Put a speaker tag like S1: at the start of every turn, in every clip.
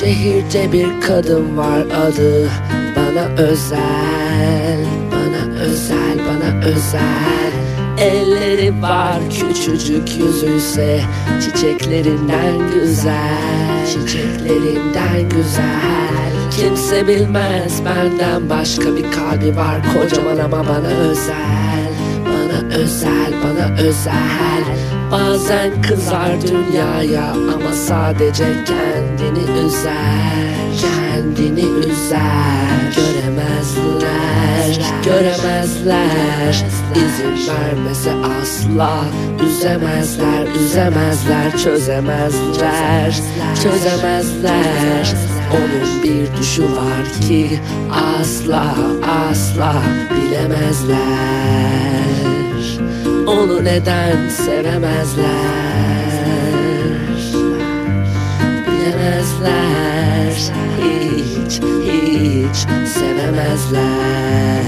S1: şehirde bir kadın var, adı bana özel, bana özel, bana özel. Elleri var küçücük, yüzüyse çiçeklerinden güzel, çiçeklerinden güzel. Kimse bilmez benden başka bir kalbi var kocaman ama bana özel, bana özel, bana özel. Bazen kızar dünyaya ama sadece kendini üzer, kendini üzer. Göremezler, göremezler, izin vermese asla. Üzemezler, üzemezler, çözemezler, çözemezler. Onun bir düşü var ki asla, asla bilemezler. Onu neden sevemezler? Bilemezler, hiç, hiç sevemezler.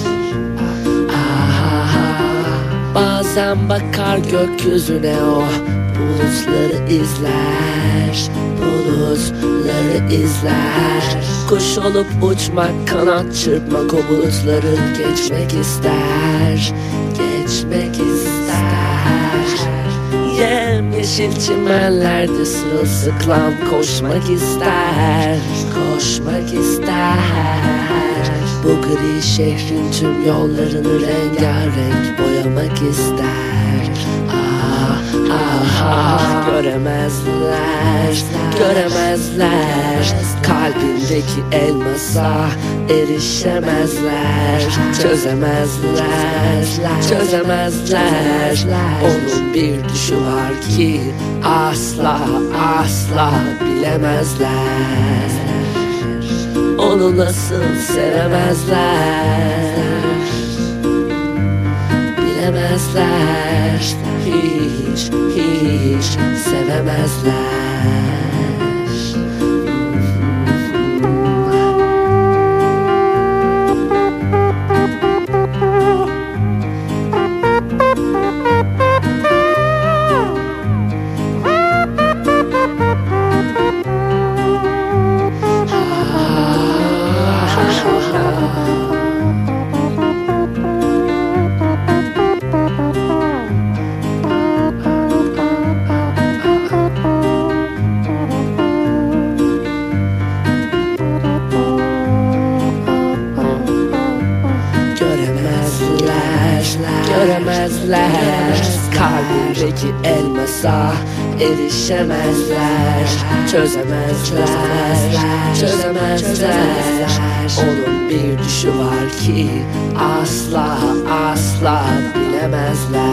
S1: Bazen bakar gökyüzüne, o bulutları izler, bulutları izler. Kuş olup uçmak, kanat çırpmak, o bulutları geçmek ister, geçmek ister. Yemyeşil çimenlerde sırılsıklam koşmak ister, koşmak ister. Bu gri şehrin tüm yollarını rengarenk boyamak ister. Göremezler, göremezler. Kalbindeki elmasa erişemezler, çözemezler, çözemezler. Onun bir düşü var ki asla, asla bilemezler. Onu nasıl sevemezler? Bilemezler, hiç, hiç sevemezler. Göremezler, kalbindeki elmasa erişemezler, çözemezler, çözemezler. Onun bir düşü var ki asla, asla bilemezler.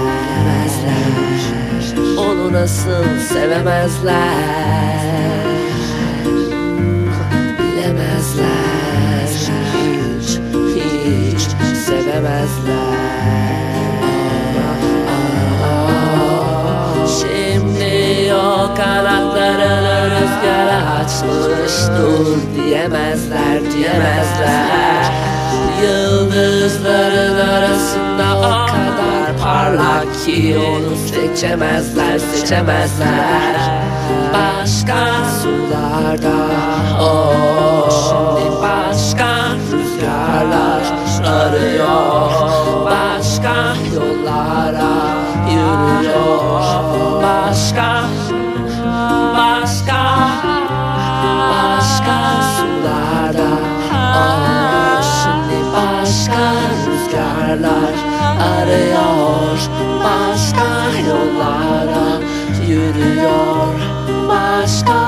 S1: Onu nasıl sevemezler? Bilemezler, hiç, hiç sevemezler. Kanatlarını rüzgara açmış, dur diyemezler, diyemezler. Yıldızların arasında o kadar parlak ki onu seçemezler, seçemezler. Başka sularda, şimdi başka rüzgarlar arıyor, başka yollara yürüyor, başka sularda, şimdi başka rüzgarlar arıyor, başka yollara yürüyor, başka